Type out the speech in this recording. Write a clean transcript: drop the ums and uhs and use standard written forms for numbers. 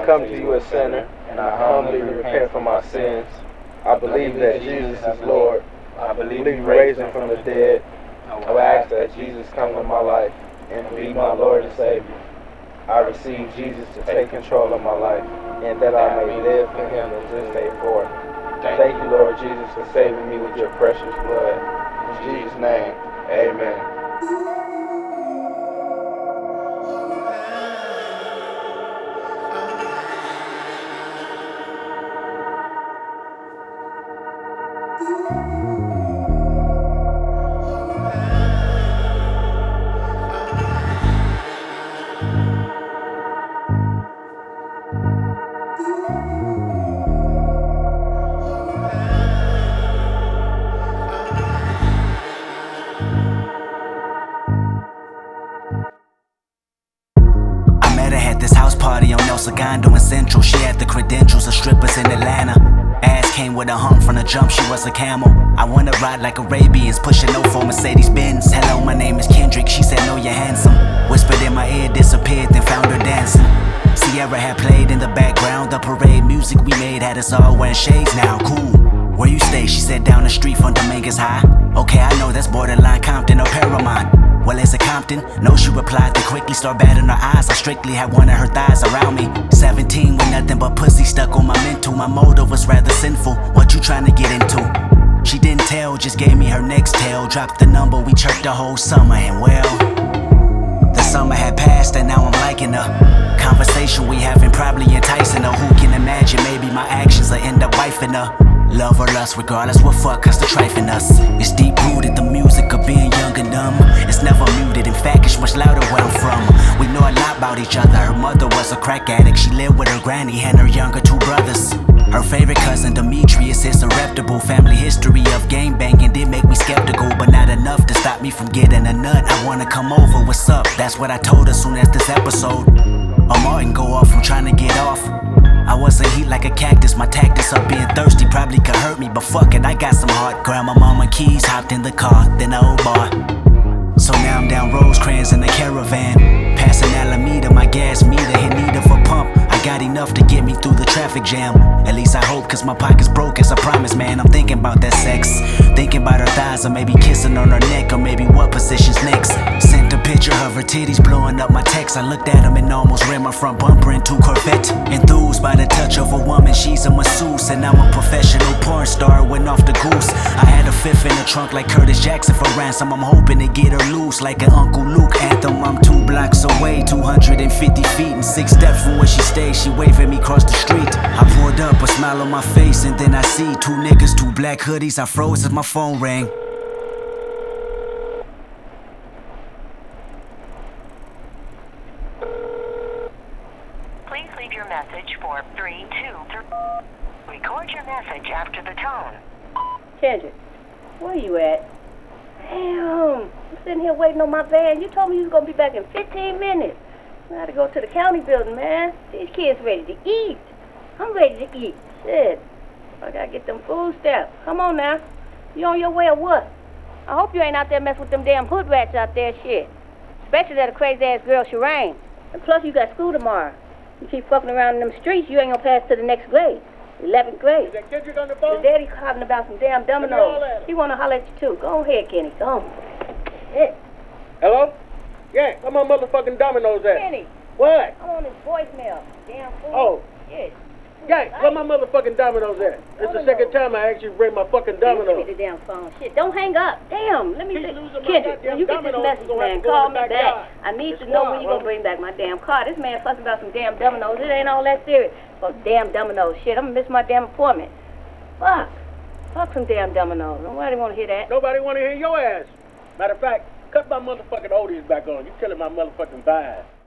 come to you a sinner, and I humbly repent for my sins. I believe that Jesus is Lord. I believe you raised him from the dead. I will ask that Jesus come to my life and be my Lord and Savior. I receive Jesus to take control of my life, and that I may live for him from this day forth. Thank you, Lord Jesus, for saving me with your precious blood. In Jesus' name, amen. I met her at this house party on El Segundo in Central. She had the credentials of strippers in Atlanta. Ass came with a hump from the jump, she was a camel. I wanna ride like Arabians, pushing 04 Mercedes-Benz. Hello, my name is Kendrick, she said no, you're handsome. Whispered in my ear, disappeared, then found her dancing. Sierra had played in the background, the parade music we made had us all wearing shades now, cool. Where you stay? She said down the street from Dominguez High. Okay, I know that's borderline Compton or Paramount. Well, is it Compton? No, she replied, then quickly start batting her eyes. I strictly had one of her thighs around me. 17 with nothing but pussy stuck on my mental. My motive was rather sinful. What you trying to get into? She didn't tell, just gave me her next tale. Dropped the number, we chirped the whole summer, and well, the summer had passed and now I'm liking her. Conversation we having probably enticing her. Who can imagine maybe my actions will end up wifing her. Love or lust, regardless what fuck us to trifling us. It's deep rooted, the music of being young and dumb. It's never muted, in fact it's much louder where I'm from. We know a lot about each other. Her mother was a crack addict. She lived with her granny and her younger two brothers. Her favorite cousin Demetrius is a reputable. Family history of game banging did make me skeptical, but not enough to stop me from getting a nut. I wanna come over, what's up? That's what I told her soon as this episode of Martin go off, I'm trying to get off. I wasn't heat like a cactus, my tactics of being thirsty probably could hurt me, but fuck it, I got some heart. Grandma, mama, keys, hopped in the car, then the old bar. So now I'm down Rosecrans in the caravan, passing Alameda, my gas meter in need of a pump. I got enough to get me through the traffic jam. At least I hope, cause my pocket's broke as I promise, man. I'm thinking about that sex, thinking about her thighs, or maybe kissing on her neck, or maybe what position's next. Sent a picture of her titties blowing up my text. I looked at them and almost ran my front bumper into Corvette. Enthused by the touch of a woman, she's a masseuse, and I'm a professional porn star, went off the goose. I had a fifth in the trunk like Curtis Jackson for ransom. I'm hoping to get her loose like an Uncle Luke anthem. I'm 2 blocks away, 250 feet and 6 steps from where she stays. She waved at me across the street. I pulled up, a smile on my face, and then I see 2 niggas, 2 black hoodies. I froze as my phone rang. Please leave your message for 323. Record your message after the tone. Kendrick, where you at? Damn, I'm sitting here waiting on my van. You told me you was gonna be back in 15 minutes. I gotta go to the county building, man. These kids ready to eat. I'm ready to eat. Shit, I gotta get them food stamps. Come on now. You on your way or what? I hope you ain't out there messing with them damn hood rats out there, shit. Especially that crazy ass girl Shireen. And plus you got school tomorrow. You keep fucking around in them streets, you ain't gonna pass to the next grade. 11th grade. Is that Kendrick on the phone? The daddy calling about some damn dominoes. He wanna holler at you too. Go ahead, Kenny. Go on. Shit. Hello? Yeah, where my motherfucking dominoes at? Kenny, What? I'm on his voicemail. Damn fool. Oh. Shit. Yeah, where my motherfucking dominoes at? It's the second time I asked you to bring my fucking Give me dominoes. the damn phone. Shit, don't hang up. Damn, let me Keep see. losing my Kendrick, goddamn when you get this dominoes, message, you're gonna have man, to go in call the me back. backyard. I need It's to know when wild, you gonna huh? bring back my damn car. This man fussing about some damn dominoes. It ain't all that serious. Oh, damn dominoes. Shit, I'm gonna miss my damn appointment. Fuck. Fuck some damn dominoes. Nobody wanna hear that. Nobody want to hear your ass. Matter of fact, cut my motherfucking oldies back on. You killing my motherfucking vibe.